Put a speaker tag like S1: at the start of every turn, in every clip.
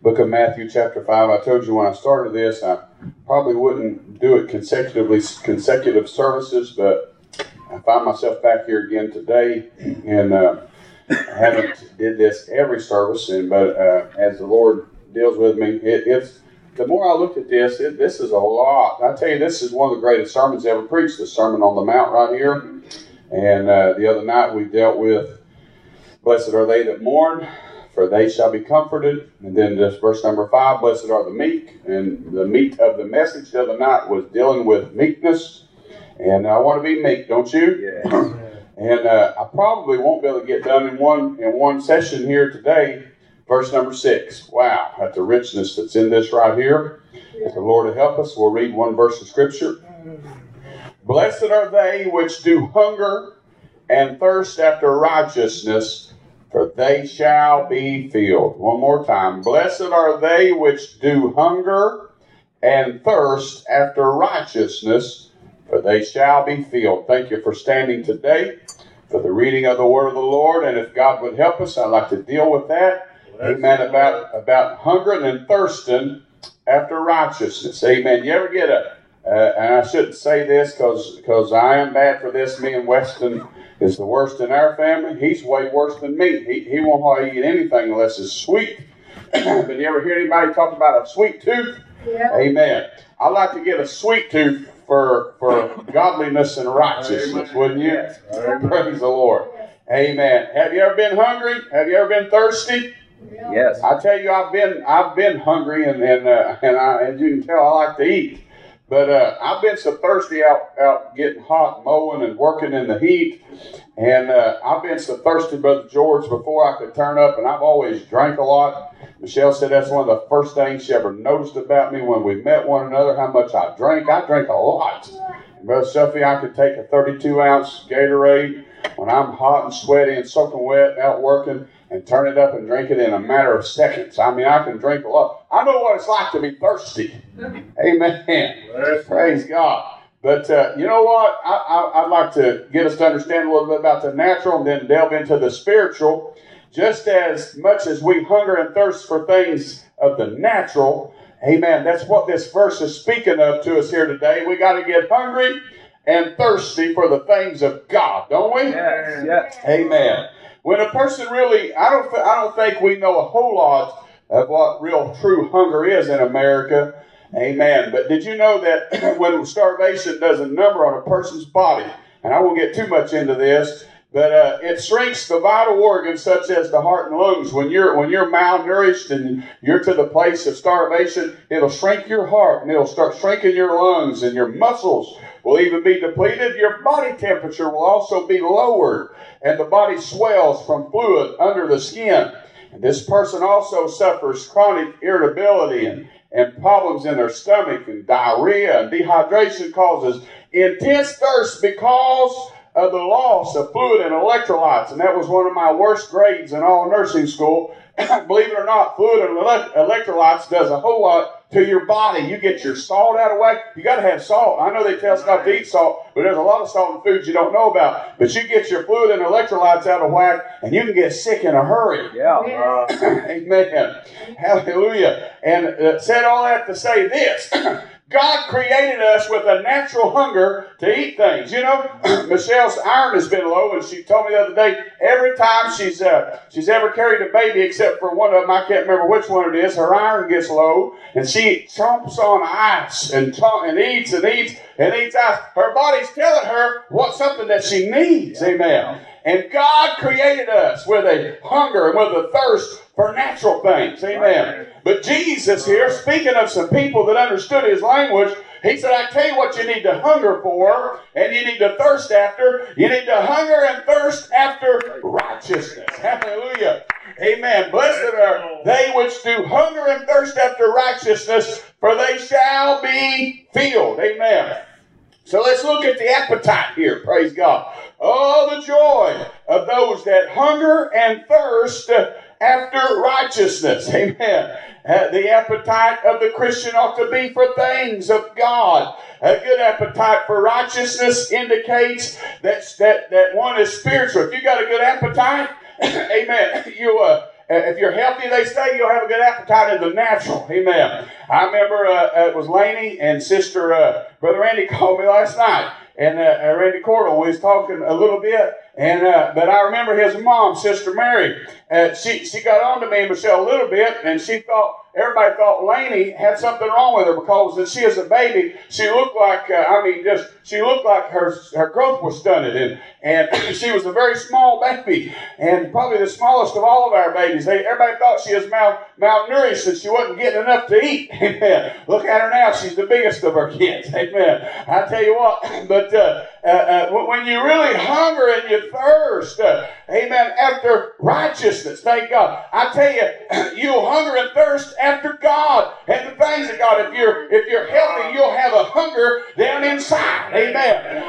S1: book of Matthew chapter 5. I told you when I started this, I probably wouldn't do it consecutive services, but I find myself back here again today, and I haven't did this every service, but as the Lord deals with me, it's the more I look at this, this is a lot. I tell you, this is one of the greatest sermons ever preached, the Sermon on the Mount right here. And the other night we dealt with, blessed are they that mourn, for they shall be comforted. And then just verse number 5, blessed are the meek. And the meat of the message the other night was dealing with meekness. And I want to be meek, don't you?
S2: Yes.
S1: And I probably won't be able to get done in one session here today. Verse number 6. Wow, at the richness that's in this right here. If the Lord will help us, we'll read one verse of Scripture. Blessed are they which do hunger and thirst after righteousness, for they shall be filled. One more time. Blessed are they which do hunger and thirst after righteousness, for they shall be filled. Thank you for standing today for the reading of the word of the Lord. And if God would help us, I'd like to deal with that. Amen. About hungering and thirsting after righteousness. Amen. You ever get and I shouldn't say this because I am bad for this. Me and Weston is the worst in our family. He's way worse than me. He won't hardly eat anything unless it's sweet. But you ever hear anybody talk about a sweet tooth?
S3: Yeah.
S1: Amen. I'd like to get a sweet tooth for godliness and righteousness,
S2: Amen.
S1: wouldn't you?
S2: Yes. Amen.
S1: Praise the Lord. Amen. Have you ever been hungry? Have you ever been thirsty?
S2: Yes.
S1: I tell you, I've been hungry, and as you can tell, I like to eat. But I've been so thirsty out getting hot, mowing and working in the heat, and I've been so thirsty, Brother George, before I could turn up, and I've always drank a lot. Michelle said that's one of the first things she ever noticed about me when we met one another, how much I drank. I drank a lot. And Brother Sophie, I could take a 32-ounce Gatorade when I'm hot and sweaty and soaking wet out working, and turn it up and drink it in a matter of seconds. I mean, I can drink a lot. I know what it's like to be thirsty. Amen. Praise God. But you know what? I'd like to get us to understand a little bit about the natural and then delve into the spiritual. Just as much as we hunger and thirst for things of the natural, amen, that's what this verse is speaking of to us here today. We got to get hungry and thirsty for the things of God, don't we?
S2: Yes. Yes.
S1: Amen. When a person really, I don't think we know a whole lot of what real true hunger is in America. Amen. But did you know that when starvation does a number on a person's body, and I won't get too much into this, but it shrinks the vital organs such as the heart and lungs. When you're malnourished and you're to the place of starvation, it'll shrink your heart and it'll start shrinking your lungs, and your muscles will even be depleted. Your body temperature will also be lowered, and the body swells from fluid under the skin. And this person also suffers chronic irritability and problems in their stomach, and diarrhea, and dehydration causes intense thirst because of the loss of fluid and electrolytes. And that was one of my worst grades in all nursing school. Believe it or not, fluid and electrolytes does a whole lot to your body. You get your salt out of whack. You got to have salt. I know they tell us not to eat salt, but there's a lot of salt in foods you don't know about. But you get your fluid and electrolytes out of whack, and you can get sick in a hurry.
S2: Yeah.
S1: Amen. Hallelujah. And said all that to say this. God created us with a natural hunger to eat things. You know, Michelle's iron has been low, and she told me the other day, every time she's ever carried a baby, except for one of them, I can't remember which one it is, her iron gets low, and she chomps on ice and eats and eats and eats ice. Her body's telling her what's something that she needs. Amen. And God created us with a hunger and with a thirst for natural things. Amen. But Jesus here, speaking of some people that understood his language, he said, I tell you what you need to hunger for and you need to thirst after. You need to hunger and thirst after righteousness. Hallelujah. Amen. Blessed are they which do hunger and thirst after righteousness, for they shall be filled. Amen. So let's look at the appetite here. Praise God. Oh, the joy of those that hunger and thirst after righteousness. Amen. The appetite of the Christian ought to be for things of God. A good appetite for righteousness indicates that one is spiritual. If you got a good appetite, amen, if you're healthy, they say, you'll have a good appetite in the natural. Amen. I remember it was Laney and Sister Brother Randy called me last night. And Randy Cordell, we was talking a little bit, and but I remember his mom, Sister Mary. She got on to me and Michelle a little bit, and everybody thought Laney had something wrong with her because when she was a baby, she looked like she looked like her growth was stunted, and she was a very small baby, and probably the smallest of all of our babies. Everybody thought she was malnourished and she wasn't getting enough to eat. Amen. Look at her now; she's the biggest of our kids. Amen. I tell you what, but when you really hunger and you thirst, amen, after righteousness, thank God. I tell you, you'll hunger and thirst after God and the things of God. If you're healthy, you'll have a hunger down inside. Amen.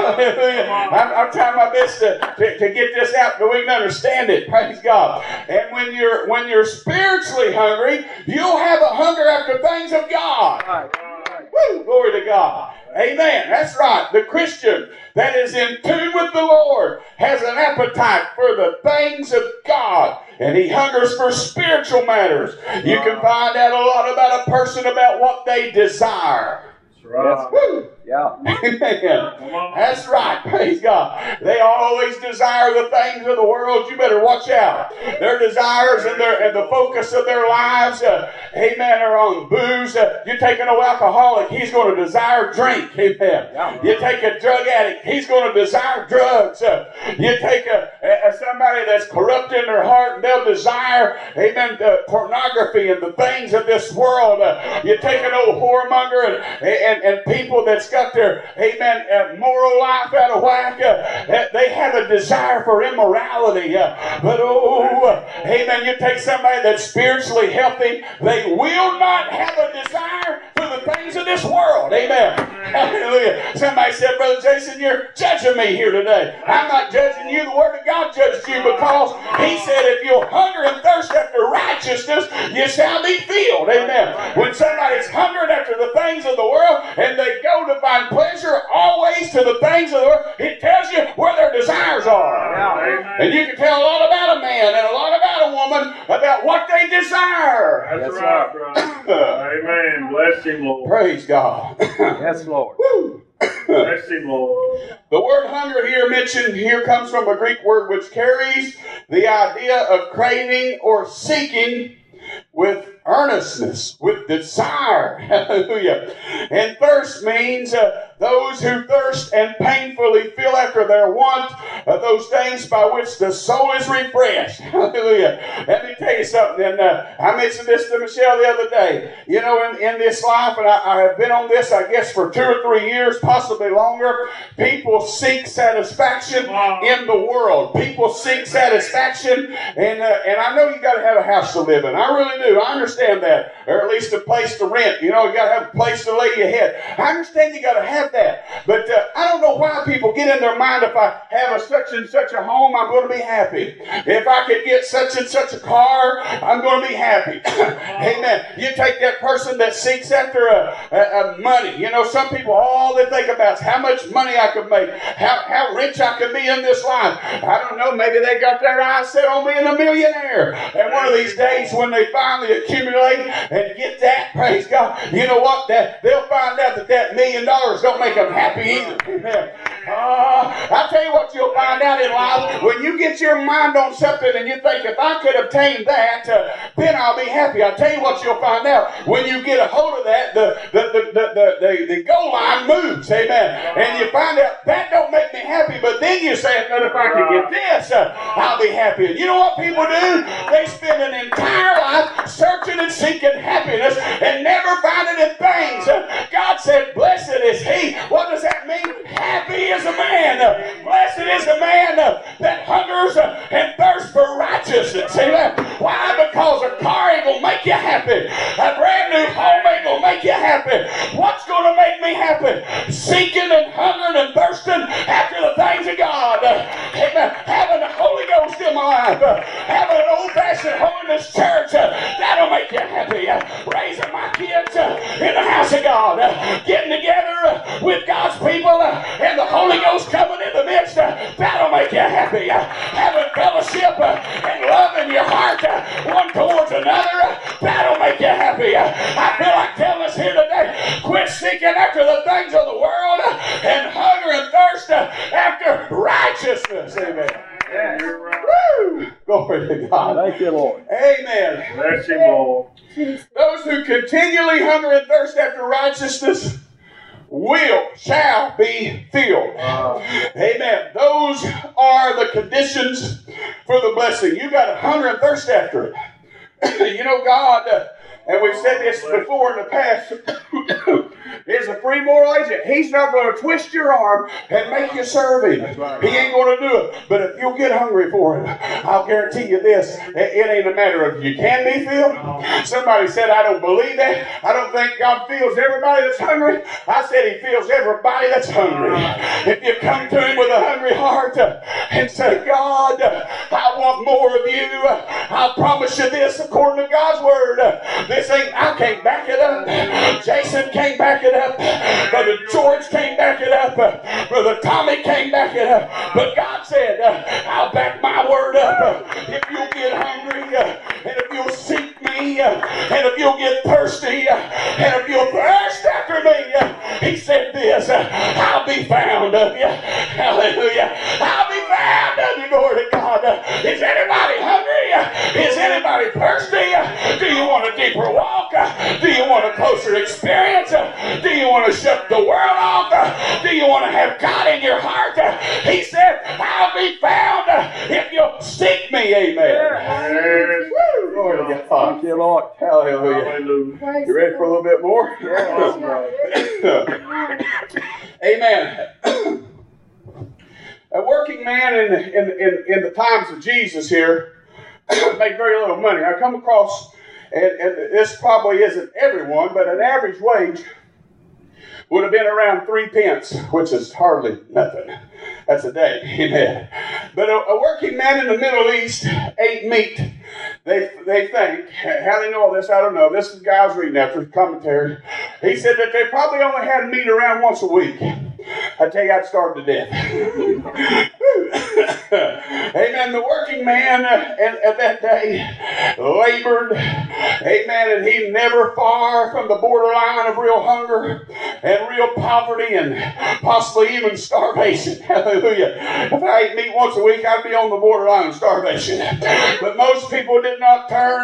S1: I'm trying my best to get this out so we can understand it. Praise God. And when you're spiritually hungry, you'll have a hunger after things of God. Woo, glory to God. Amen. That's right. The Christian that is in tune with the Lord has an appetite for the things of God, and he hungers for spiritual matters. You can find out a lot about a person about what they desire.
S2: That's right.
S1: Woo.
S2: Yeah.
S1: Amen. That's right. Praise God. They always desire the things of the world. You better watch out. Their desires and the focus of their lives, amen, are on booze. You take an alcoholic, he's going to desire drink. Amen. You take a drug addict, he's going to desire drugs. You take somebody that's corrupt in their heart, and they'll desire, amen, pornography and the things of this world. You take an old whoremonger and people that's got their, amen, moral life out of whack. They have a desire for immorality. But amen, you take somebody that's spiritually healthy, they will not have a desire for the things of this world. Amen. Hallelujah. Somebody said, Brother Jason, you're judging me here today. I'm not judging you. The Word of God judged you, because He said if you'll hunger and thirst after righteousness, you shall be filled. Amen. When somebody's hungering after the things of the world and they go to find pleasure always to the things of the world, it tells you where their desires are.
S2: Yeah.
S1: And you can tell a lot about a man and a lot about a woman about what they desire.
S2: That's right, brother. Amen. Bless Him, Lord.
S1: Praise God.
S2: Yes, Lord.
S1: Woo.
S2: Bless Him, Lord.
S1: The word hunger mentioned here comes from a Greek word which carries the idea of craving or seeking with earnestness, with desire. Hallelujah. And thirst means those who thirst and painfully feel after their want of those things by which the soul is refreshed. Hallelujah. Let me tell you something. And I mentioned this to Michelle the other day. You know, in this life, and I have been on this, I guess, for 2 or 3 years, possibly longer, people seek satisfaction in the world. People seek satisfaction, and I know you got to have a house to live in. I really do. I understand that. Or at least a place to rent. You know, you got to have a place to lay your head. I understand you got to have that. But I don't know why people get in their mind, if I have a such and such a home, I'm going to be happy. If I could get such and such a car, I'm going to be happy. Amen. You take that person that seeks after money. You know, some people, all they think about is how much money I could make, how rich I could be in this life. I don't know, maybe they got their eyes set on being a millionaire. And one of these days when they finally accumulate and get that, praise God, you know what? They'll find out that $1 million don't make them happy either. Amen. I tell you what you'll find out in life, when you get your mind on something and you think, if I could obtain that, then I'll be happy. I tell you what you'll find out, when you get a hold of that, the goal line moves. Amen. And you find out that don't make me happy, but then you say, if I could get this, I'll be happy. And you know what people do? They spend an entire life searching and seeking happiness and never find it in things. God said, blessed is he. What does that mean? Happy is a man. Blessed is the man that hungers and thirsts for righteousness. Amen. Why? Because a car ain't going to make you happy. A brand new home ain't going to make you happy. What's going to make me happy? Seeking and hungering and thirsting after the things of God. Amen. Having the Holy Ghost in my life. Having an old-fashioned holiness church. That'll make you happy. Raising my kids in the house of God. Getting together with God's people and the Holy Ghost coming in the midst. That'll make you happy. Having fellowship and love in your heart. God.
S3: Thank you, Lord.
S1: Amen.
S2: Bless him, Lord.
S1: Those who continually hunger and thirst after righteousness shall be filled. Amen. Those are the conditions for the blessing. You got to hunger and thirst after it. You know, God, and we've said this before in the past, is a free moral agent. He's not going to twist your arm and make you serve him. He ain't going to do it. But if you'll get hungry for him, I'll guarantee you this, it ain't a matter of you can be filled. Somebody said, I don't believe that. I don't think God feels everybody that's hungry. I said he feels everybody that's hungry. If you come to him with a hungry heart and say, God, I want more of you, I'll promise you this according to God's word. I can't back it up. Jason can't back it up. Brother George can't back it up. Brother Tommy can't back it up. But God said, I'll back my word up. If you'll get hungry, and if you'll seek me, and if you'll get thirsty, and if you'll thirst after me, he said this, I'll be found of you. Hallelujah. I'll be found of you. Glory to God. Is anybody hungry? Is anybody thirsty? Do you want a deeper walk? Do you want a closer experience? Do you want to shut the world off? Do you want to have God in your heart? He said, I'll be found if you'll seek me. Amen.
S2: Yes.
S1: Glory to God.
S3: Thank you, Lord.
S1: Hallelujah.
S2: Hallelujah.
S1: You ready for a little bit more? Amen. A working man in the times of Jesus here made very little money. I come across, and this probably isn't everyone, but an average wage would have been around 3 pence, which is hardly nothing. That's a day. Amen. But a working man in the Middle East ate meat. They think, how they know all this, I don't know. This is the guy I was reading after his commentary. He said that they probably only had meat around once a week. I tell you, I'd starve to death. Amen. The working man at that day labored. Amen. And he never far from the borderline of real hunger and real poverty and possibly even starvation. Hallelujah. If I ate meat once a week, I'd be on the borderline of starvation. But most people did not turn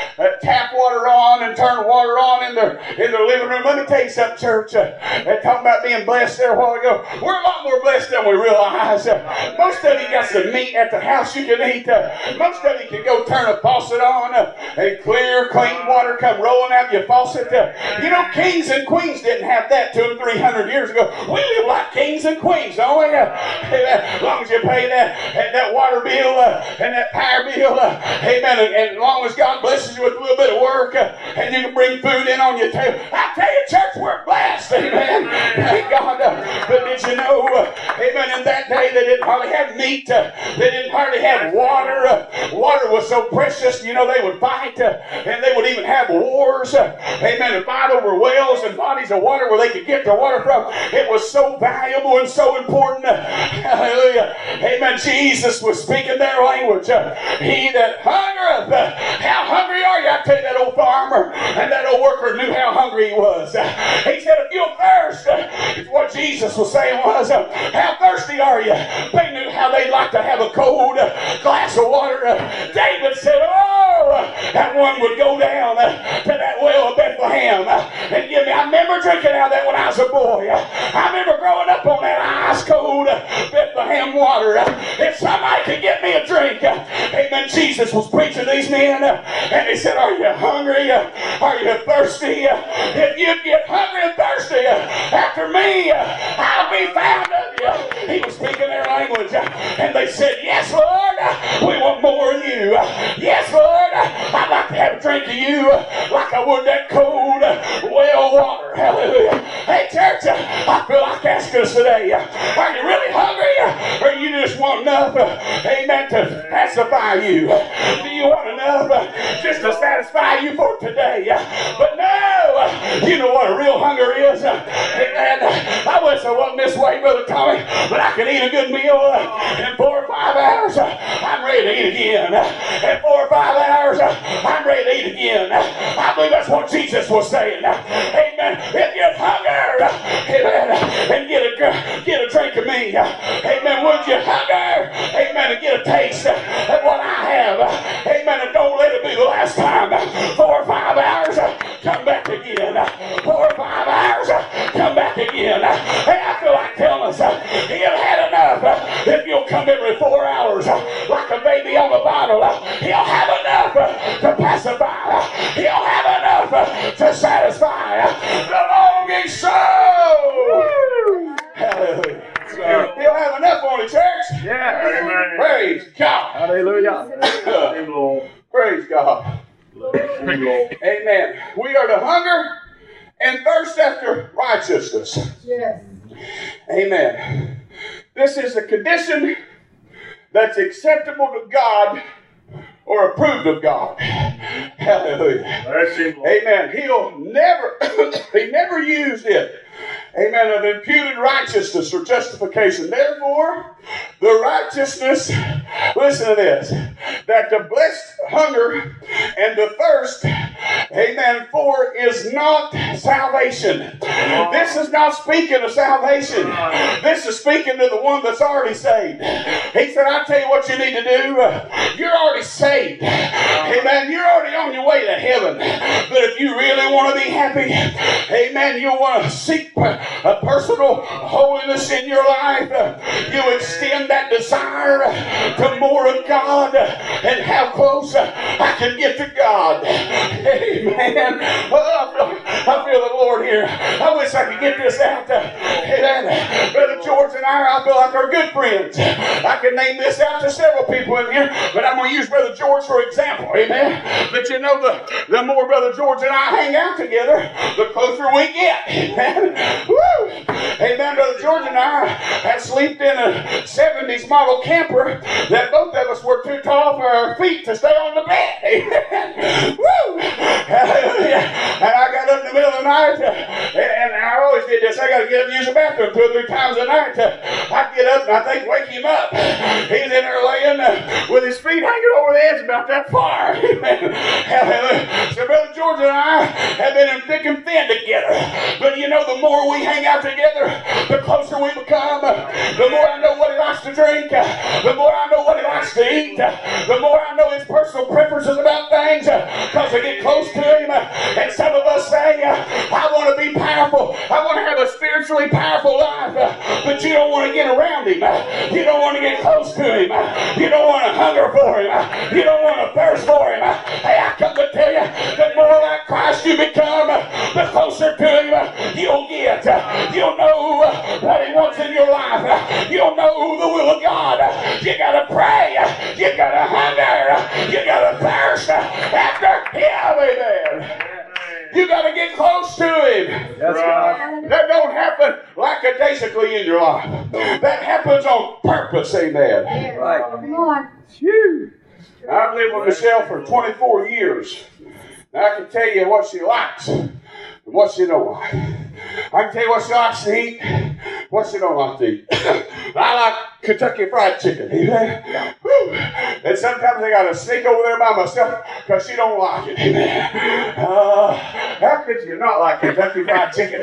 S1: tap water on and turn water on in their living room. Let me tell you something, church. They're talking about being blessed there a while ago. We're a lot more blessed than we realize. Most of you got some meat at the house you can eat. Most of you can go turn a faucet on and clear, clean water come rolling out your faucet. You know, kings and queens didn't have that 200 or 300 years ago. We live like kings and queens, don't we? As long as you pay that water bill and that power bill, amen, and as long as God blesses you with a little bit of work and you can bring food in on your table. I tell you, church, we're blessed, amen. Thank God. But did you know, amen, in that day they didn't hardly have meat. They didn't hardly have water. Water was so precious, you know, they would fight and they would even have wars, amen, and fight over wells and bodies of water where they could get their water from. It was so valuable and so important. Hallelujah. Amen. Jesus was speaking their language. He that hungereth, how hungry are you? I tell you, that old farmer and that old worker knew how hungry he was. He said, if you'll thirst, what Jesus was saying was, how thirsty are you? They knew how they'd like to have a cold glass of water. David said, oh, that one would go down to that well of Bethlehem and give me. I remember drinking out of that when I was a boy. I remember growing up on that ice cold Bethlehem water. If somebody could get me a drink, amen. Jesus was preaching to these men and he said, are you hungry? Are you thirsty? If you get hungry and thirsty after me, I'll be found of you. He was speaking their language and they said, yes, Lord, we want more of you. Yes, Lord, I'd like to have a drink of you like I would that cold well water. Hallelujah. Hey, church, I feel like asking us today, are you really hungry or you just want enough, amen, to pacify you? Do you want enough just to satisfy you for today? But no, you know what a real hunger is? Amen. I wish I wasn't this way, Brother Tommy, but I could eat a good meal in 4 or 5 hours. I'm ready to eat again. In 4 or 5 hours, I'm ready to eat again. I believe that's what Jesus was saying. Amen. If you hunger, amen, and get a drink of me, amen, would you hunger, amen, and get a taste of what I have, amen. He'll have enough to satisfy the longing soul. Hallelujah. He'll have enough on it, church.
S2: Yeah. Amen.
S1: Praise God.
S3: Hallelujah.
S1: Praise God. Amen. We are to hunger and thirst after righteousness.
S4: Yes.
S1: Amen. This is a condition that's acceptable to God or approved of God. Hallelujah. Amen. He never used it. Amen. Of imputed righteousness or justification. Therefore, the righteousness, listen to this, that the blessed hunger and the thirst, amen, for is not salvation. This is not speaking of salvation. This is speaking to the one that's already saved. He said, I tell you what you need to do. You're already saved. Amen. You're already on your way to heaven. But if you really want to be happy, amen, you'll want to seek a personal holiness in your life. You extend that desire to more of God and how close I can get to God. Amen. I feel the Lord here. I wish I could get this out. Amen. Brother George and I feel like are good friends. I can name this out to several people in here, but I'm going to use Brother George for example. Amen. But you know, the more Brother George and I hang out together, the closer we get. Amen. Woo! Amen. Brother George and I have slept in a 70s model camper that both of us were too tall for our feet to stay on the bed. Amen. Woo! Hallelujah. And I got up in the middle of the night, and I always did this. I got to get up and use the bathroom 2 or 3 times a night. I get up and I think wake him up. He's in there laying with his feet hanging over the edge about that far. Amen. Hallelujah. So Brother George and I have been in thick and thin together. But you know, the more we hang out together, the closer we become. The more I know what he likes to drink, the more I know what he likes to eat, the more I know his personal preferences about things, because I get close to him. And some of us say, I want to be powerful. I want to have a spiritually powerful life. But you don't want to get around him. You don't want to get close to him. You don't want to hunger for him. You don't want to thirst for him. Hey, I come to tell you, the more like Christ you become, the closer to him you'll get. You'll know what he wants in your life. You'll know the will of God. You got to pray. You got to hunger. You got to thirst after him. Amen. You got to get close to him.
S3: That's right.
S1: That don't happen lackadaisically in your life. That happens on purpose. Amen.
S3: Right.
S4: Come on.
S1: Phew. I've lived with Michelle for 24 years. And I can tell you what she likes and what she don't like. I can tell you what she likes to eat, what she don't like to eat. I like Kentucky Fried Chicken. Amen. Woo. And sometimes I got to sneak over there by myself because she don't like it. Amen. How could you not like Kentucky Fried Chicken?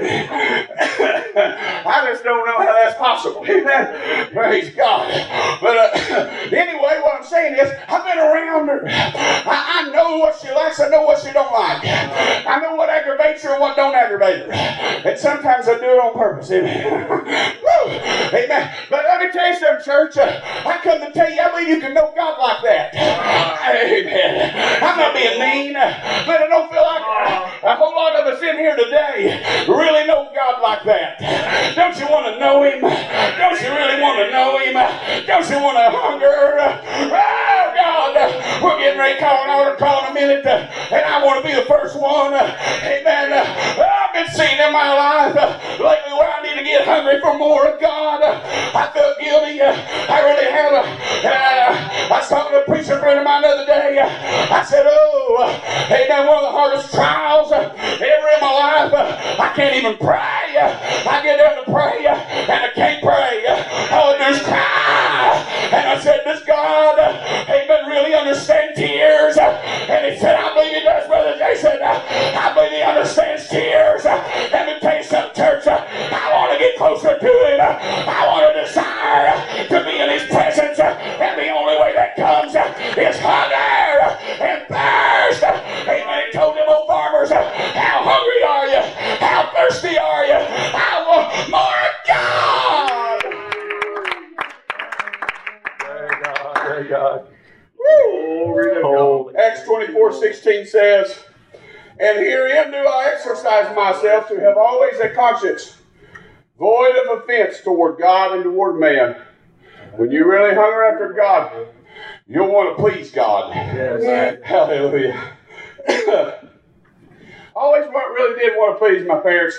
S1: I just don't know how that's possible. Amen. Praise God. But anyway, what I'm saying is, I've been around her. I know what she likes. I know what she don't like. I know what aggravates her and what don't aggravate her. And sometimes I do it on purpose. Amen. Woo. Amen. But let me tell you something, church. I come to tell you, I believe you can know God like that. Amen. I'm not being mean, but I don't feel like a whole lot of us in here today really know God like that. Don't you want to know him? Don't you really want to know him? Don't you want to hunger? Oh, God. We're getting ready to call an altar call in a minute, and I want to be the first one. Amen. I've been seeing in my life lately where I need to get hungry for more of God. I felt guilty. I really have. I was talking to a preacher friend of mine the other day. I said, amen, one of the hardest trials ever in my life. I can't even pray. I get down to pray, and I can't pray. All I do is cry. And I said, does God, amen, really understand tears? And he said, I believe he does, Brother Jason. I believe he understands tears. Let me tell you something, church. I want to get closer to him. I want a desire to be in his presence. And the only way that comes is hunger and thirst. Amen. He told them old farmers, how hungry are you? How thirsty are you? I want more of God. And herein do I exercise myself to have always a conscience void of offense toward God and toward man. When you really hunger after God, you'll want to please God.
S2: Yes.
S1: Hallelujah. I always really did want to please my parents.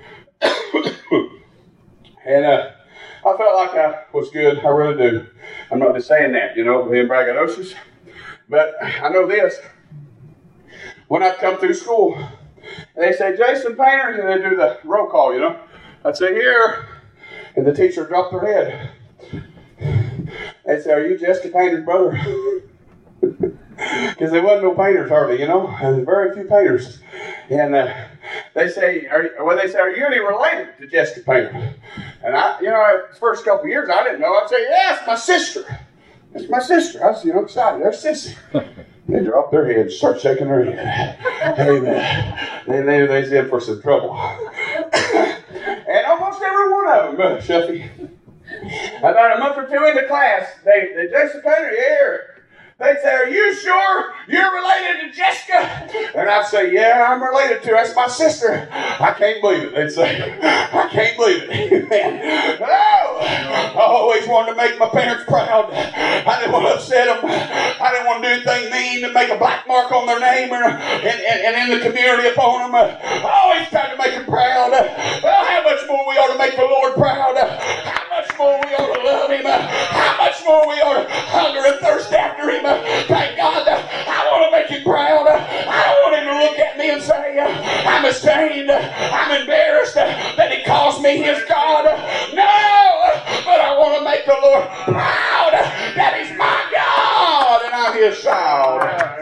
S1: And I felt like I was good. I really do. I'm not just saying that, being braggadocious. But I know this. When I'd come through school, they say, Jason Painter, and they do the roll call, I'd say, here. And the teacher dropped their head. They'd say, are you Jessica Painter's brother? Because there wasn't no painters hardly, and very few painters. And they say, are you any related to Jessica Painter? And the first couple of years I didn't know. I'd say, yeah, it's my sister. It's my sister. I was, excited. There's Sissy. They drop their heads, start shaking their head. Amen. They knew they was in for some trouble. And almost every one of them, Shuffy. About a month or two into class, they Jessica Painter, here. They'd say, are you sure you're related to Jessica? And I'd say, yeah, I'm related to her. That's my sister. I can't believe it. They'd say, I can't believe it. But I always wanted to make my parents proud. I didn't want to upset them. I didn't want to do anything mean to make a black mark on their name and in the community upon them. I always tried to make them proud. Well, how much more we ought to make the Lord proud. How much more we ought to love Him. How much more we ought to hunger and thirst after Him. Thank God, I want to make Him proud. I don't want Him to look at me and say, I'm ashamed, I'm embarrassed that He calls me His God. No, but I want to make the Lord proud that He's my God and I'm His child.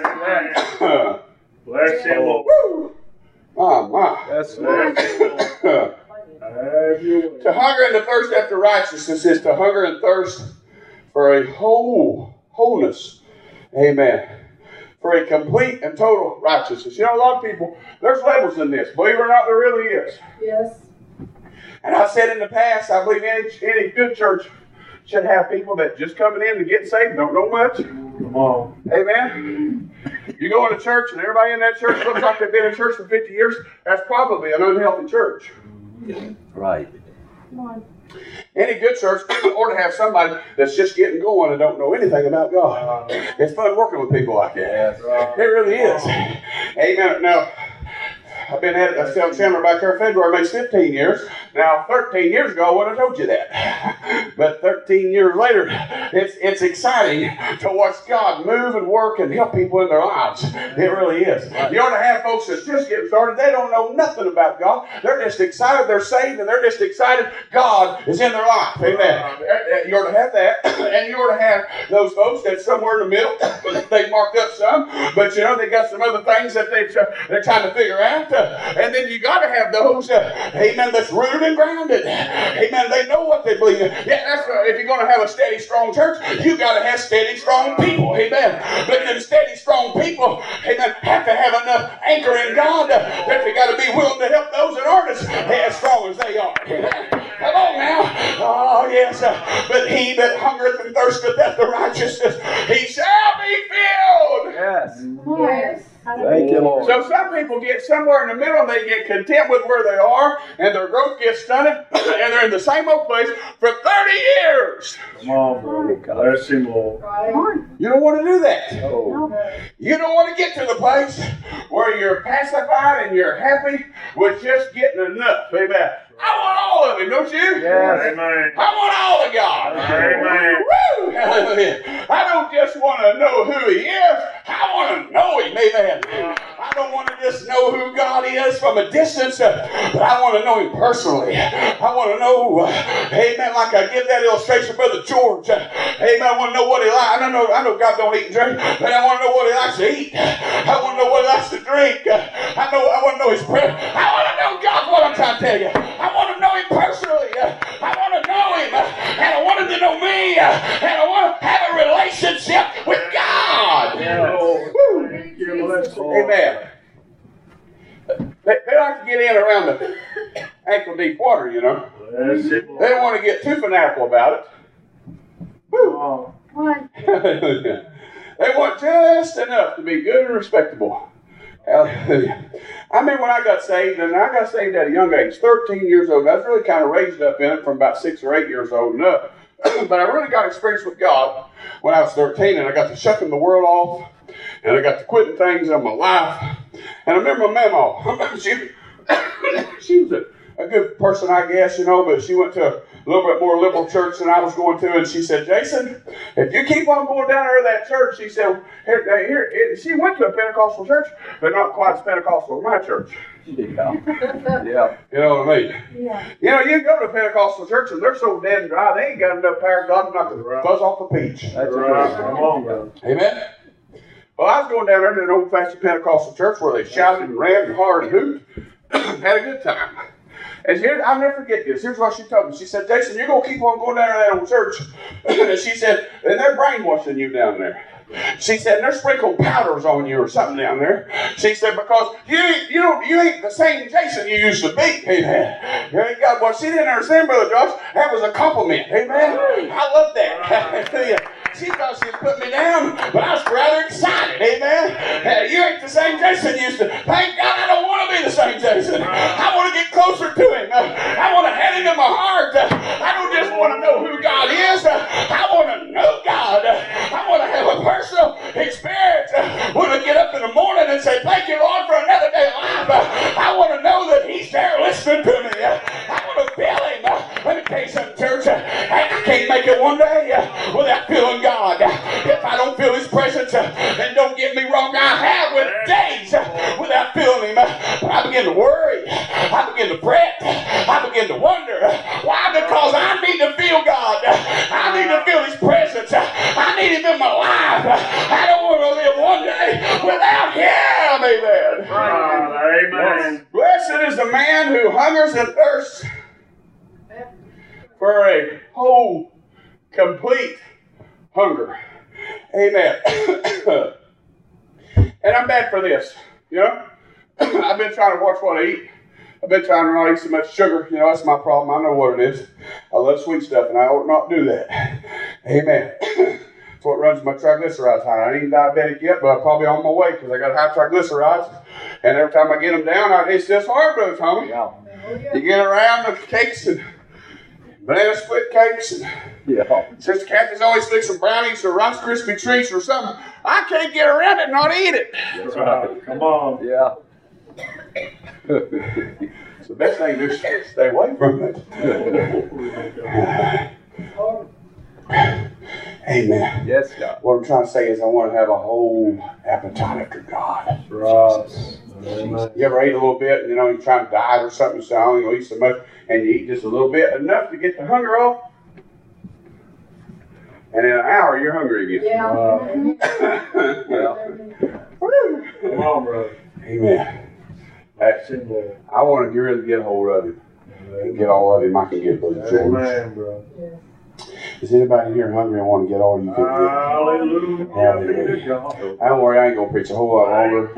S2: Bless Him, Lord.
S1: Oh, my.
S2: That's right.
S1: To hunger and to thirst after righteousness is to hunger and thirst for a wholeness. Amen. For a complete and total righteousness. A lot of people, there's levels in this. Believe it or not, there really is.
S3: Yes.
S1: And I've said in the past, I believe any good church should have people that just coming in to get saved, don't know much.
S2: Come on.
S1: Amen. You go into church and everybody in that church looks like they've been in church for 50 years. That's probably an unhealthy church.
S4: Right.
S3: Come on.
S1: Any good church ought to have somebody that's just getting going and don't know anything about God. It's fun working with people like that. It really is. Amen. Now, I've been at it. I tell Chandler back here, February makes 15 years. Now, 13 years ago, I would have told you that. But 13 years later, it's exciting to watch God move and work and help people in their lives. It really is. You ought to have folks that's just getting started. They don't know nothing about God. They're just excited. They're saved, and they're just excited God is in their life. Amen. You ought to have that. And you ought to have those folks that's somewhere in the middle. They marked up some, but they got some other things that they're trying to figure out. And then you got to have those, amen, that's rooted and grounded. Amen. They know what they believe in. Yeah, that's if you're going to have a steady, strong church, you got to have steady, strong people. Amen. But then steady, strong people, amen, have to have enough anchor in God that they got to be willing to help those that aren't as strong as they are. Come on now. Oh, yes. But he that hungereth and thirsteth after righteousness, he shall be filled.
S4: Yes.
S3: Yes.
S4: Thank you, Lord.
S1: So some people get somewhere in the middle and they get content with where they are and their growth gets stunted and they're in the same old place for 30 years.
S2: Come on, brother. Bless Him, Lord.
S1: You don't want to do that.
S4: Oh.
S1: You don't want to get to the place where you're pacified and you're happy with just getting enough. Amen. I want all of Him, don't you?
S4: Yes.
S2: Amen.
S1: I want all of God.
S2: Amen.
S1: Woo! Hallelujah. I don't just want to know who He is. I want to know Him. Amen. I don't want to just know who God is from a distance, but I want to know Him personally. I want to know, amen, like I give that illustration, Brother George. Amen, I want to know what he likes. I know God don't eat and drink, but I want to know what He likes to eat. I want to know what He likes to drink. I want to know His prayer. I want to know God, what I'm trying to tell you. I want to know Him personally. I want to know Him, and I want Him to know me, and I want to have a relationship with God. Woo. Amen. They like to get in around the ankle deep water,
S2: Bless Him,
S1: They
S2: Lord.
S1: don't want to get too fanatical about it. Woo. They want just enough to be good and respectable. Hallelujah. I remember when I got saved, and I got saved at a young age, 13 years old. I was really kind of raised up in it from about 6 or 8 years old and up. But I really got experience with God when I was 13, and I got to shucking the world off, and I got to quitting things in my life. And I remember my mama, she was a good person, I guess, but she went to a little bit more liberal church than I was going to, and she said, Jason, if you keep on going down there to that church, she said, she went to a Pentecostal church, but not quite as Pentecostal as my church.
S4: Yeah.
S1: You know what I mean?
S3: Yeah.
S1: You go to a Pentecostal church and they're so dead and dry, they ain't got enough power of God to knock the fuzz off the peach.
S4: That's
S2: Right.
S4: right.
S2: Come on, brother.
S1: Amen? Well, I was going down there to an old-fashioned Pentecostal church where they shouted and ran and hollered and hooped. Had a good time. And here, I'll never forget this. Here's what she told me. She said, Jason, you're going to keep on going down to that old church. And she said, and they're brainwashing you down there. She said, they're sprinkling powders on you or something down there. She said, because you ain't the same Jason you used to be. Amen. You ain't got, well, she didn't understand, Brother Josh. That was a compliment. Amen. I love that. Hallelujah. She thought she was putting me down, but I was rather excited. Amen. You ain't the same Jason you used to. Thank God I don't want to be the same Jason. I want to get closer to him. I want to have him in my heart. I don't just want to know who God is. I want to know God. I want to have a personal experience. When I get up in the morning and say, thank you, Lord, for another day of life. I want to know that he's there listening to me. I want to feel him. Let me tell you something, church. I can't make it one day without feeling God. If I don't feel his presence, then don't get me wrong, I have with days without feeling him. But I begin to worry. I begin to fret. I begin to wonder. Why? Because I need to feel God. I need to feel his presence. I need him in my life. I don't want to live one day without him. Amen.
S2: Amen.
S1: Blessed is the man who hungers and thirsts for a whole, complete hunger. Amen. And I'm bad for this. I've been trying to watch what I eat. I've been trying to not eat so much sugar. That's my problem. I know what it is. I love sweet stuff, and I ought not do that. Amen. That's what runs my triglycerides high. I ain't diabetic yet, but I'm probably on my way because I got high triglycerides. And every time I get them down, it's just hard, Brother Tommy.
S4: Yeah.
S1: You get around the cakes and banana split cakes and Sister Kathy's always fixing brownies or Rice Krispie treats or something. I can't get around it and not eat it.
S2: That's right. Come on.
S4: Yeah.
S1: So the best thing to do is stay away from it. Amen.
S4: Yes, God.
S1: What I'm trying to say is I want to have a whole appetite after God.
S2: Right. Amen.
S1: You ever ate a little bit, you're trying to diet or something, so I only going to eat so much, and you eat just a little bit, enough to get the hunger off, and in an hour you're hungry again.
S2: Come on, brother.
S1: Amen. I want to really get a hold of him and get all of him I can get, Brother George.
S2: Amen, bro.
S1: Is anybody here hungry and want to get all you can get?
S2: Hallelujah.
S1: Hallelujah. Don't worry, I ain't going to preach a whole lot longer.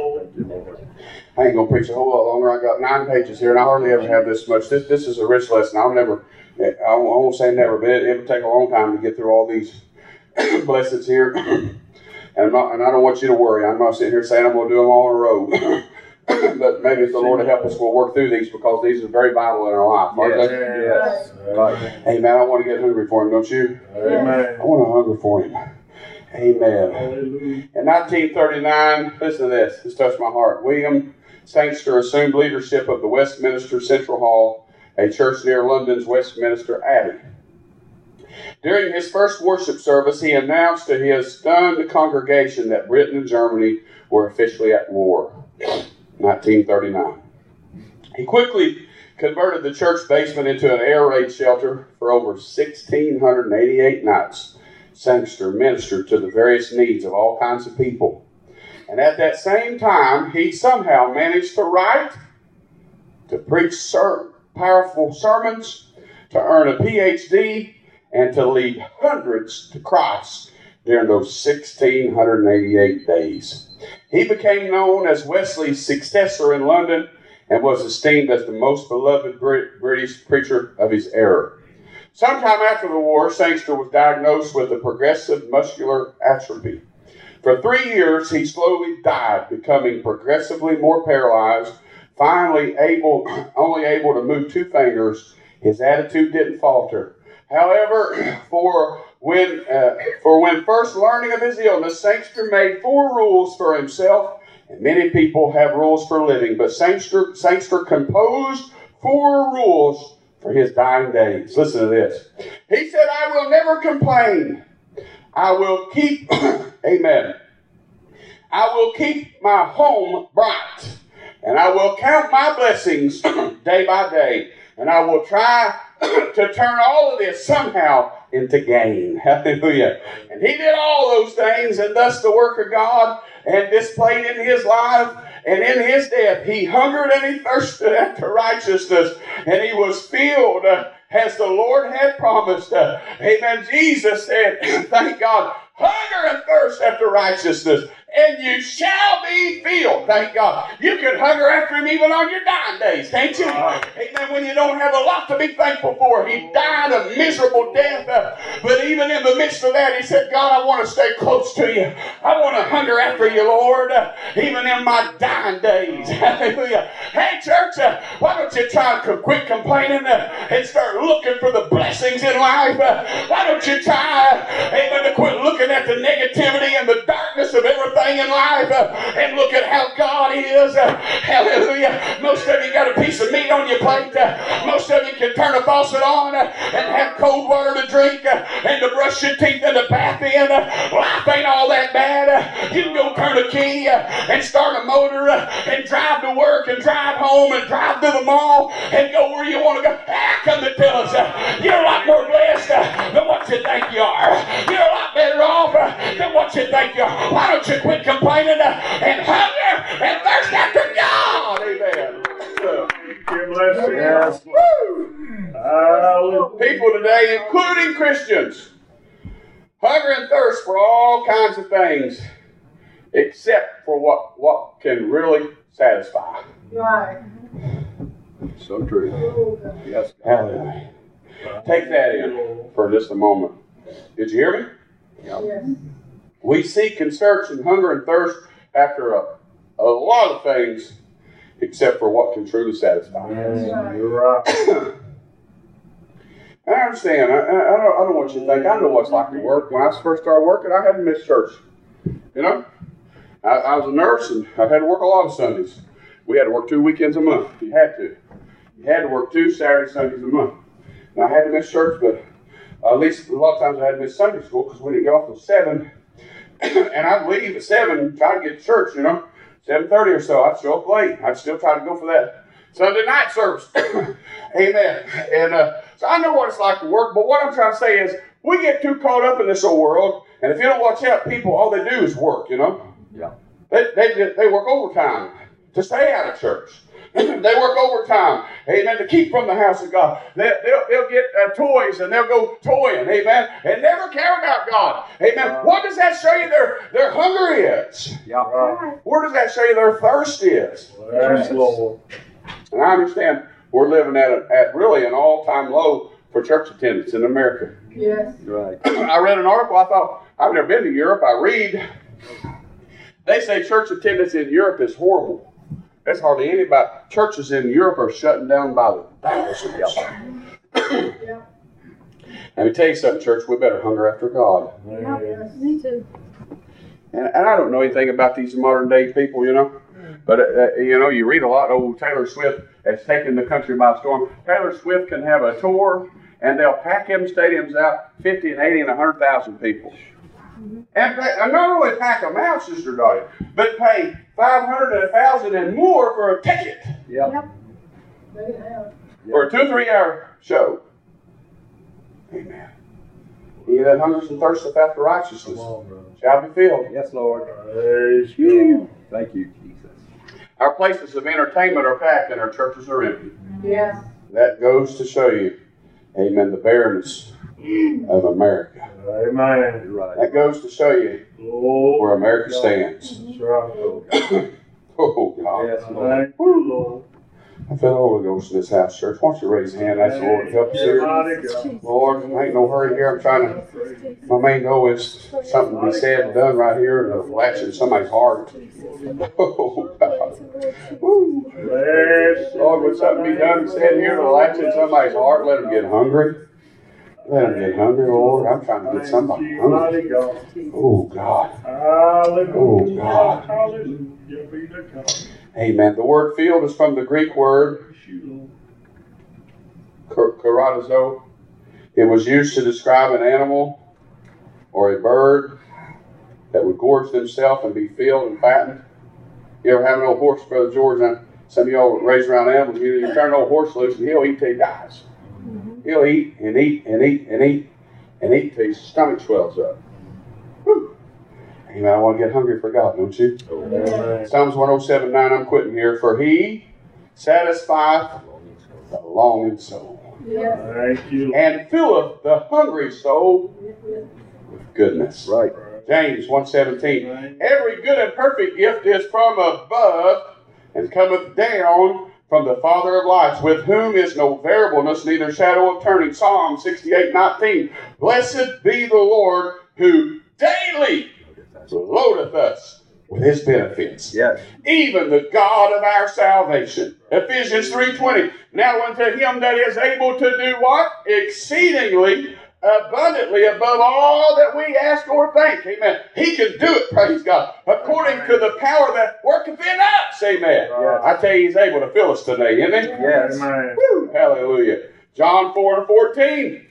S1: I ain't going to preach a whole lot longer. I got 9 pages here, and I hardly ever have this much. This is a rich lesson. I won't say never, but it will take a long time to get through all these blessings here. And I don't want you to worry. I'm not sitting here saying I'm going to do them all in a row. But maybe if the Lord will help us, we'll work through these because these are very vital in our life.
S4: Yes.
S1: Right. Hey, man, I want to get hungry for him, don't you?
S2: Amen.
S1: I want to hunger for him. Amen.
S2: Hallelujah.
S1: In 1939, listen to this. This touched my heart. William Sangster assumed leadership of the Westminster Central Hall, a church near London's Westminster Abbey. During his first worship service, he announced to his stunned congregation that Britain and Germany were officially at war. 1939. He quickly converted the church basement into an air raid shelter for over 1,688 nights. Sangster ministered to the various needs of all kinds of people. And at that same time, he somehow managed to write, to preach powerful sermons, to earn a PhD, and to lead hundreds to Christ during those 1,688 days. He became known as Wesley's successor in London and was esteemed as the most beloved British preacher of his era. Sometime after the war, Sangster was diagnosed with a progressive muscular atrophy. For 3 years, he slowly died, becoming progressively more paralyzed. Finally, only able to move 2 fingers, his attitude didn't falter. However, for when first learning of his illness, Sangster made 4 rules for himself, and many people have rules for living, but Sangster composed 4 rules for his dying days. Listen to this. He said, I will never complain. I will keep, amen. I will keep my home bright, and I will count my blessings day by day, and I will try to turn all of this somehow into gain. Hallelujah. And he did all those things, and thus the work of God and displayed in his life and in his death. He hungered and he thirsted after righteousness, and he was filled as the Lord had promised. Amen. Jesus said, thank God, hunger and thirst after righteousness, and you shall be filled. Thank God. You can hunger after him even on your dying days, can't you? Amen. When you don't have a lot to be thankful for. He died a miserable death. But even in the midst of that, he said, God, I want to stay close to you. I want to hunger after you, Lord, even in my dying days. Hallelujah. Hey, church, why don't you try to quit complaining and start looking for the blessings in life? Why don't you try, amen, to quit looking at the negativity and the darkness of everything in life and look at how God is. Hallelujah. Most of you got a piece of meat on your plate. Most of you can turn a faucet on and have cold water to drink and to brush your teeth in the bath in. Life ain't all that bad. You can go turn a key and start a motor and drive to work and drive home and drive to the mall and go where you want to go. Come to tell us you're a lot more blessed than what you think you are. You're a lot better off than what you think you are. Why don't you quit complaining and hunger and thirst after God? Amen.
S2: Yes.
S1: People today, including Christians, hunger and thirst for all kinds of things except for what can really satisfy.
S3: Right.
S1: So true. Yes. Hallelujah. Take that in for just a moment. Did you hear me?
S3: Yes.
S1: We seek and search and hunger and thirst after a lot of things except for what can truly satisfy.
S2: You're right.
S1: I understand. I don't want you to think. I know what it's like to work. When I first started working, I had to miss church. You know? I was a nurse, and I had to work a lot of Sundays. We had to work 2 weekends a month. You had to. You had to work 2 Saturday Sundays a month. And I had to miss church, but at least a lot of times I had to miss Sunday school because we didn't get off till 7. And I'd leave at 7, try to get to church, 7:30 or so. I'd show up late. I'd still try to go for that Sunday night service. Amen. And so I know what it's like to work, but what I'm trying to say is we get too caught up in this old world, and if you don't watch out, people, all they do is work,
S4: Yeah.
S1: They work overtime to stay out of church. They work overtime, amen, to keep from the house of God. They'll get toys and they'll go toying, amen, and never care about God, amen. What does that show you their hunger is?
S4: Yeah.
S1: Where does that show you their thirst is?
S2: Yes, Lord.
S1: And I understand we're living at really an all-time low for church attendance in America.
S3: Yes.
S4: Right.
S1: I read an article. I thought, I've never been to Europe. I read, they say church attendance in Europe is horrible. There's hardly anybody. Churches in Europe are shutting down by the thousands.
S3: Yeah.
S1: Let me tell you something, church. We better hunger after God.
S3: Yes. Me too.
S1: And I don't know anything about these modern day people, But, you read a lot. Oh, Taylor Swift has taken the country by storm. Taylor Swift can have a tour, and they'll pack them stadiums out, 50 and 80 and 100,000 people. And not only pack them out, Sister Dottie, but pay $500 and $1,000 and more for a ticket.
S4: Yep.
S3: Make it happen.
S1: For a 2 or 3 hour show. Amen. He that hungers and thirsteth after righteousness shall be filled.
S4: Yes, Lord.
S2: Praise God.
S4: Thank you, Jesus.
S1: Our places of entertainment are packed and our churches are empty.
S3: Yes.
S1: That goes to show you, amen, the barrenness of America.
S2: Amen.
S4: You're right.
S1: That goes to show you
S2: Lord.
S1: where America stands.
S2: That's right, Lord.
S1: Oh, God.
S4: Yes, Lord.
S2: Thank you, Lord.
S1: I feel the Holy Ghost in this house, church. Why don't you raise your hand? Ask the Lord to help us here. Lord, I ain't no hurry here. I'm trying to, my main goal is something to be said and done right here and a latch in somebody's heart. Oh, God. Woo. Lord, would something be done and said here to latch in somebody's heart? Let them get hungry. Let them get hungry, Lord. I'm trying to get somebody hungry. Oh, God. Oh, God. Amen. The word field is from the Greek word keratozo. It was used to describe an animal or a bird that would gorge themselves and be filled and fattened. You ever have an old horse, Brother George? Some of y'all raised around animals. You turn an old horse loose and he'll eat till he dies. He'll eat and eat and eat and eat and eat till his stomach swells up. Whew. Amen. I want to get hungry for God, don't you? Amen. Psalms 107:9, I'm quitting here. For he satisfieth the longing soul.
S3: Yes.
S2: Thank you.
S1: And filleth the hungry soul with goodness.
S4: Right.
S1: James 1:17. Every good and perfect gift is from above and cometh down from the Father of lights, with whom is no variableness, neither shadow of turning. Psalm 68:19. Blessed be the Lord who daily loadeth us with his benefits.
S4: Yes.
S1: Even the God of our salvation. Ephesians 3:20. Now unto him that is able to do what? Exceedingly abundantly above all that we ask or think. Amen. He can do it, praise God. According to the power that worketh in us. Amen.
S4: Yes.
S1: I tell you, he's able to fill us today, isn't he?
S4: Yes.
S2: Amen.
S1: Woo, hallelujah. John 4:14.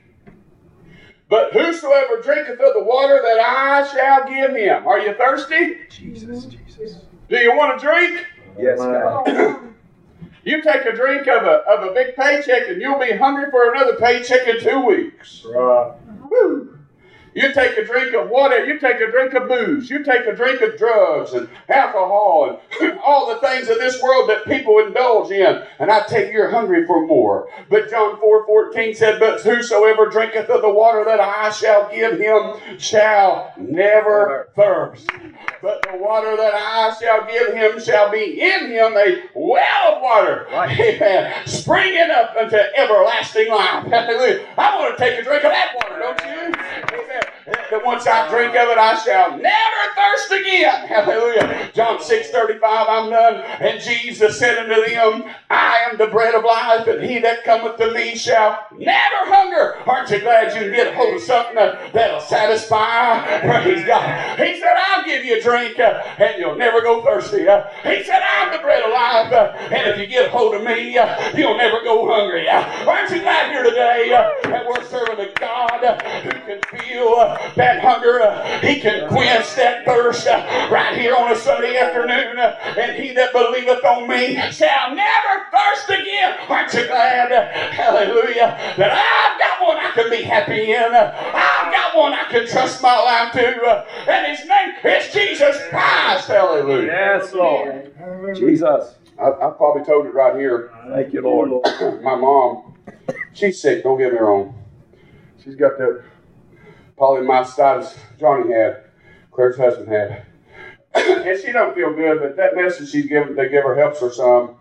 S1: But whosoever drinketh of the water that I shall give him. Are you thirsty?
S4: Jesus.
S1: Do you want to drink?
S4: Yes, God.
S1: You take a drink of a big paycheck and you'll be hungry for another paycheck in 2 weeks.
S2: Right.
S1: Woo. You take a drink of water, you take a drink of booze, you take a drink of drugs and alcohol and all the things of this world that people indulge in, and I tell you, you're hungry for more. But John 4:14 said, but whosoever drinketh of the water that I shall give him shall never thirst. But the water that I shall give him shall be in him a well of water.
S4: Right.
S1: Amen. Springing up unto everlasting life. Hallelujah. I want to take a drink of that water, don't you? Amen. That once I drink of it, I shall never thirst again. Hallelujah. John 6:35, I'm done. And Jesus said unto them, I am the bread of life, and he that cometh to me shall never hunger. Aren't you glad you can get a hold of something that'll satisfy? Praise God. He said, I'll give you a drink, and you'll never go thirsty. He said, I'm the bread of life, and if you get a hold of me, you'll never go hungry. Aren't you glad here today that we're serving a God who can feel that hunger? He can quench that thirst right here on a Sunday afternoon. And he that believeth on me shall never thirst again. Aren't you glad, hallelujah, that I've got one I can be happy in. I've got one I can trust my life to. And his name is Jesus Christ. Hallelujah.
S4: Yes, Lord. Jesus.
S1: I probably told it right here.
S4: Thank you, Lord.
S1: My mom, she's sick, don't get me wrong. She's got that polymyositis Johnny had, Claire's husband had. And she don't feel good, but that medicine they give her helps her some.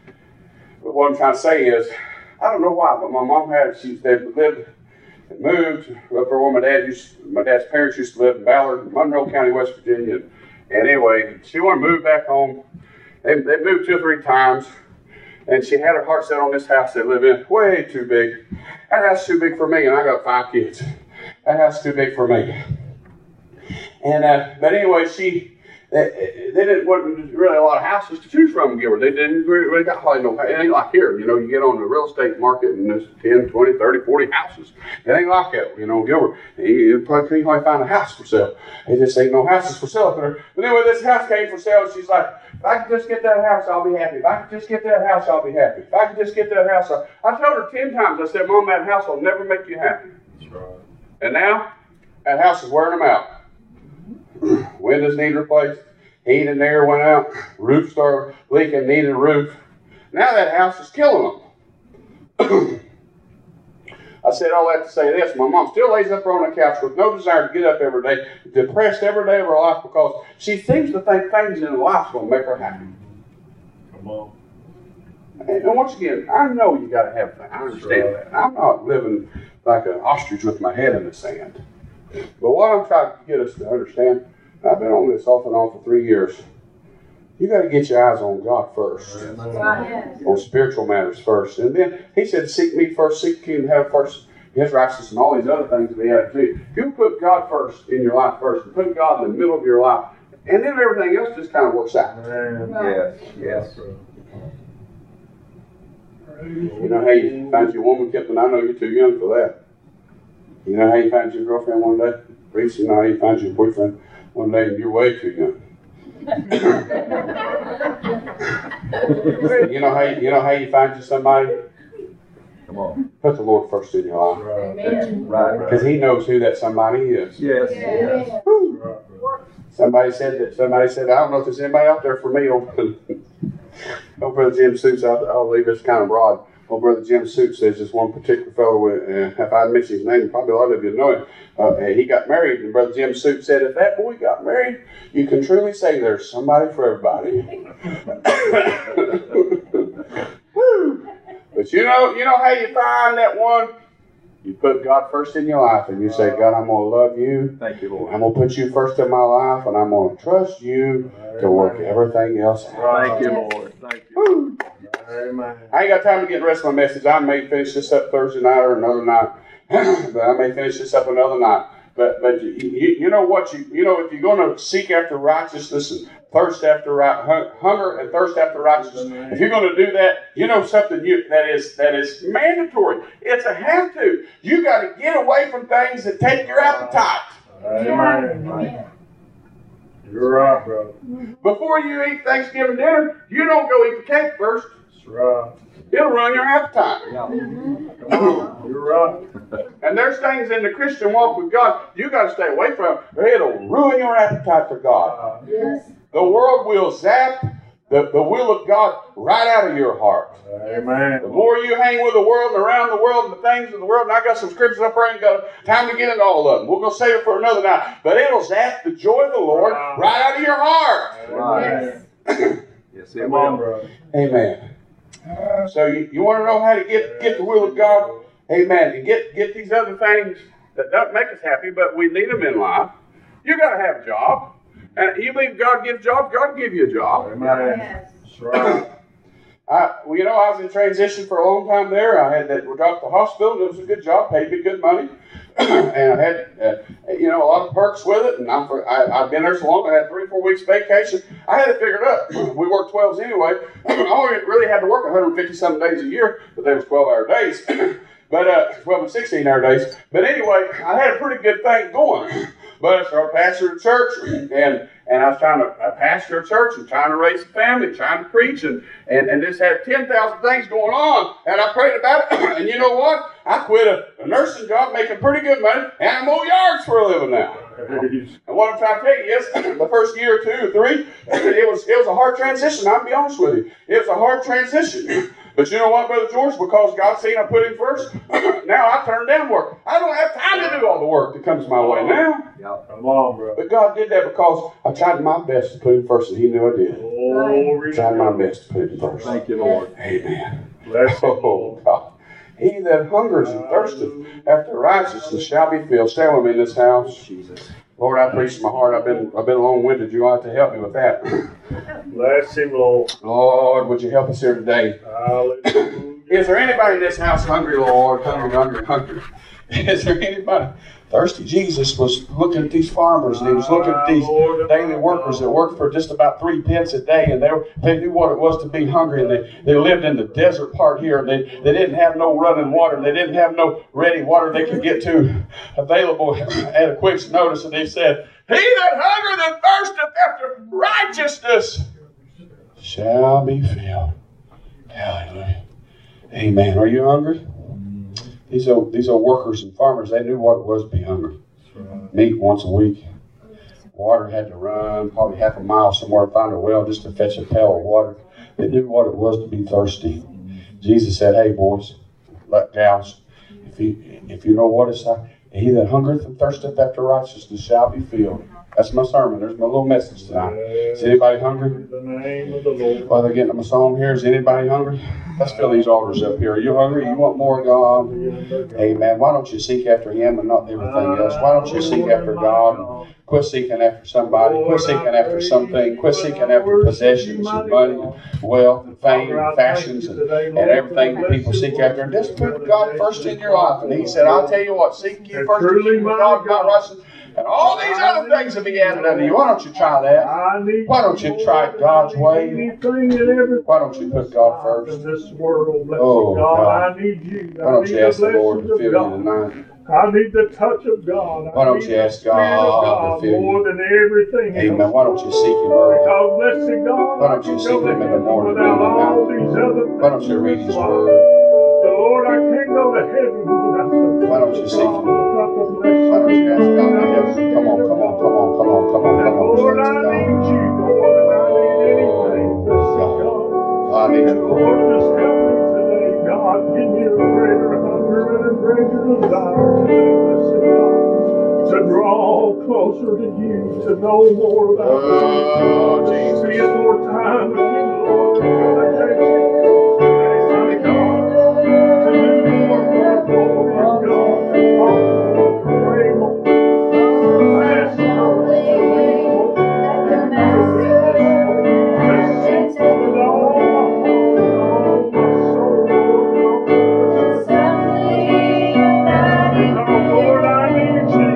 S1: But what I'm trying to say is, I don't know why, but my mom they lived and moved up where my dad's parents used to live in Ballard, Monroe County, West Virginia. And anyway, she wanted to move back home. They moved 2 or 3 times. And she had her heart set on this house they live in. Way too big. That house is too big for me, and I got 5 kids. That house is too big for me. And but anyway, they didn't want really a lot of houses to choose from. Give her. They didn't really got hardly no. It ain't like here. You know, you get on the real estate market and there's 10, 20, 30, 40 houses. It ain't like that. You know, give her. You probably can't hardly find a house for sale. There just ain't no houses for sale. But anyway, this house came for sale, and she's like, if I could just get that house, I'll be happy. If I could just get that house, I'll be happy. If I could just get that house, I told her 10 times. I said, Mom, that house will never make you happy.
S2: That's right.
S1: And now, that house is wearing them out. Windows need replaced. Heat and air went out. Roof started leaking, needed a roof. Now that house is killing them. I said all that to say this. My mom still lays up on the couch with no desire to get up every day, depressed every day of her life because she seems to think things in life will make her happy.
S2: Come on.
S1: And And once again, I know you got to have that. I understand that. I'm not living like an ostrich with my head in the sand. But what I'm trying to get us to understand, I've been on this off and on for 3 years. You got to get your eyes on God first, on spiritual matters first. And then he said, seek me first, seek the kingdom, have first his righteousness and all these other things that we have to do. You put God first in your life first, and put God in the middle of your life, and then everything else just kind of works out.
S4: Yes.
S1: You know how you find your woman, Kip, and I know you're too young for that. You know how you find your girlfriend one day? Reese, you know how you find your boyfriend one day, and you're way too young. You know how you find you somebody?
S4: Come on.
S1: Put the Lord first in your life.
S3: Amen.
S4: Right.
S1: Because he knows who that somebody is.
S4: Yes.
S3: Amen.
S1: Somebody said, I don't know if there's anybody out there for me. Old Brother Jim Suits, I'll leave this kind of broad. Old Brother Jim Suits says this one particular fellow, if I mention his name, probably a lot of you know him. He got married, and Brother Jim Suits said, if that boy got married, you can truly say there's somebody for everybody. Woo! But you know how you find that one? You put God first in your life, and you say, God, I'm going to love you.
S4: Thank you, Lord.
S1: I'm going to put you first in my life, and I'm going to trust you to work everything else out.
S4: Thank you, Lord. Thank you.
S1: Woo!
S2: Amen.
S1: I ain't got time to get the rest of my message. I may finish this up Thursday night or another night. But I may finish this up another night. But you know what? If you're going to seek after righteousness and thirst after hunger and thirst after righteousness, if you're going to do that, you know something that is mandatory. It's a have to. You got to get away from things that take your appetite.
S2: Amen. You're right, brother.
S1: Before you eat Thanksgiving dinner, you don't go eat the cake first.
S2: That's right.
S1: It'll run your appetite.
S2: Come on. You're right.
S1: And there's things in the Christian walk with God you got to stay away from, or it'll ruin your appetite for God.
S3: Yes.
S1: The world will zap the will of God right out of your heart.
S2: Amen.
S1: The more you hang with the world and around the world and the things of the world, and I got some scriptures up there and got time to get into all of them. We're going to save it for another night. But it'll zap the joy of the Lord right out of your heart.
S2: Amen.
S4: Yes, it
S2: Come on,
S4: will.
S2: brother.
S1: Amen. So you want to know how to get the will of God? Amen. And get these other things that don't make us happy, but we need them in life. You got to have a job. And you believe God gives jobs, God will give you a job.
S2: Amen. That's right.
S1: I was in transition for a long time there. I had that job at the hospital. It was a good job, paid me good money. And I had, a lot of perks with it. And I've been there so long, I had 3 or 4 weeks vacation. I had it figured up. We worked 12s anyway. I only really had to work 150-some days a year, but they was 12-hour days. But 12 and 16-hour days. But anyway, I had a pretty good thing going. But I started pastoring a church, and I was trying to pastor a church and trying to raise a family, trying to preach, and just had 10,000 things going on. And I prayed about it, and you know what? I quit a nursing job making pretty good money, and I mow yards for a living now. And what I'm trying to tell you is, the first year or 2 or 3, it was a hard transition. I'll be honest with you. It was a hard transition. But you know what, Brother George? Because God seen I put him first, now I turn down work. I don't have time to do all the work that comes my way now.
S2: Come on, bro.
S1: But God did that because I tried my best to put him first, and He knew I did.
S2: Glory
S1: I tried my best to put him first.
S4: Thank you, Lord.
S1: Amen.
S2: Bless you.
S1: Oh, God. He that hungers and thirsteth after righteousness shall be filled. Stay with me in this house.
S4: Jesus.
S1: Lord, I preach my heart. I've been long-winded. You ought to help me with that.
S2: Bless him, Lord.
S1: Lord, would you help us here today?
S2: Hallelujah.
S1: Is there anybody in this house hungry, Lord? Hungry. Is there anybody thirsty? Jesus was looking at these farmers, and He was looking at these daily workers that worked for just about 3 pence a day, and they knew what it was to be hungry, and they lived in the desert part here, and they didn't have no running water, and they didn't have no ready water they could get to available at a quick notice, and they said, He that hungereth and thirsteth after righteousness shall be filled. Hallelujah. Amen. Are you hungry? These are workers and farmers. They knew what it was to be hungry. Meat once a week. Water had to run probably half a mile somewhere to find a well just to fetch a pail of water. They knew what it was to be thirsty. Jesus said, hey, boys, gals, if you know what it's like, he that hungereth and thirsteth after righteousness shall be filled. That's my sermon. There's my little message tonight. Is anybody hungry?
S2: In the name of the Lord.
S1: While they're getting my song here, is anybody hungry? Let's fill these altars up here. Are you hungry? You want more of God? Amen. Why don't you seek after Him and not everything else? Why don't you seek after God? Quit seeking after somebody. Quit seeking after something. Quit seeking after possessions and money and wealth and fame and fashions and everything that people seek after. And just put God first in your life. And He said, I'll tell you what, seek ye first the kingdom of God, my righteousness, and all these other things will be added unto you. Why don't you try that? Why don't you try God's way? Why don't you put God first? Oh, God. Why don't you ask the Lord to fill you tonight?
S2: I need the touch of God.
S1: Why don't you ask God to fill
S2: more
S1: you?
S2: than everything
S1: Amen.
S2: else.
S1: Why don't you seek Him early?
S2: Because blessed God,
S1: Why don't you seek Him in the morning,
S2: without
S1: noon, and
S2: all
S1: night?
S2: these other things.
S1: Why don't you read His Word?
S2: The Lord, I can't go to heaven without the
S1: Why don't you seek Him?
S2: blessing.
S1: Why don't you ask God to help you? Come on, come on, come on, come on, come on, come on.
S2: Lord, I
S1: Saints of God.
S2: need you more than I need anything. Blessed God.
S1: I need you, Lord.
S2: Lord, just help me today, God. Give me a greater hunger and a greater desire today, blessed God, to draw closer to you, to know more about you.
S1: Oh, Jesus.
S2: Spend more time with you, Lord, to meditation. Blessed God, to do more for the glory of God, to talk more, to pray more, to ask more, to read more, to witness more, to seek more with all my heart, all my soul, Lord, and all my because, Lord, I need you.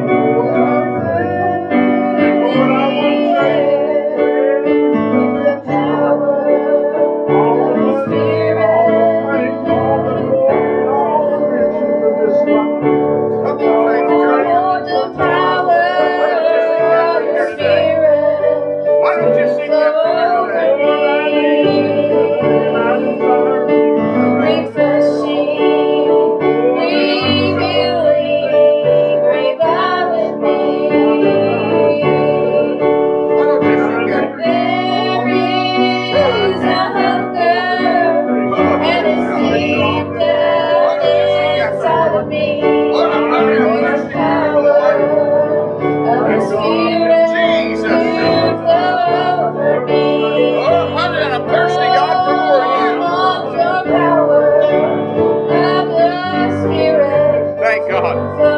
S2: And Lord, I want to thank you for all the money, all the fame, all the glory, and all the riches of this life.
S1: Come on, saints of God. Why don't you seek after Him today?
S2: Lord, I need you today, and I desire you today.
S1: Why don't you seek after Him? What a hungry and thirsty for the Lord. Jesus. Oh, I'm hungry and I'm thirsty, God, for more of you. Thank God.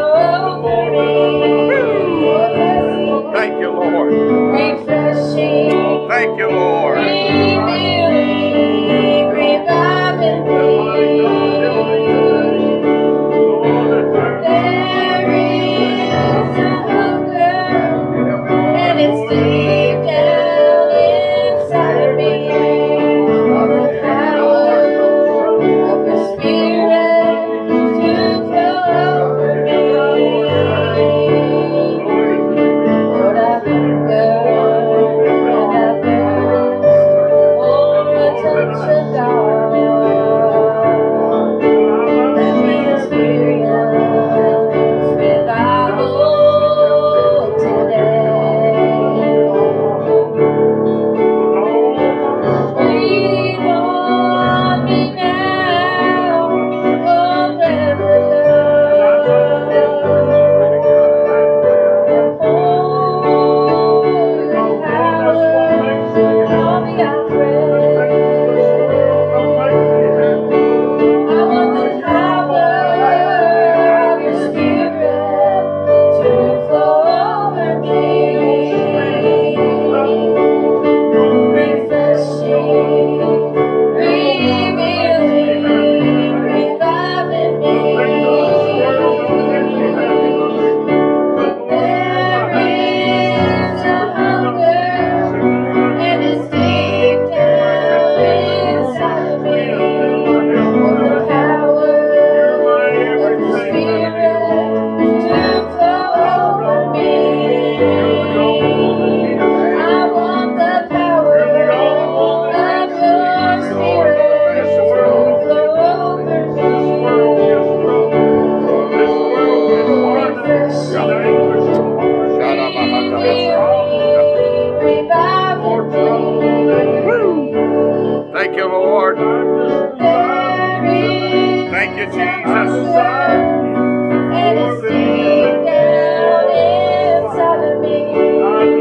S1: Thank you, Lord. Thank you, Lord.
S3: And it's deep down inside of me. The power of the Spirit to flow over me. Lord, I hunger and I thirst for a touch of God. Let me experience revival today. Breathe on me now, oh blessed love. Pour your power on me, I pray. I want the power of your Spirit to flow over me. Refreshing, revealing, reviving me. There is a hunger, and it's deep down inside of me. For the power of the Spirit to flow over me. I want the power of your Spirit to flow over me.
S1: Thank you, Lord. Thank you, Jesus.
S3: And it's deep down inside of me.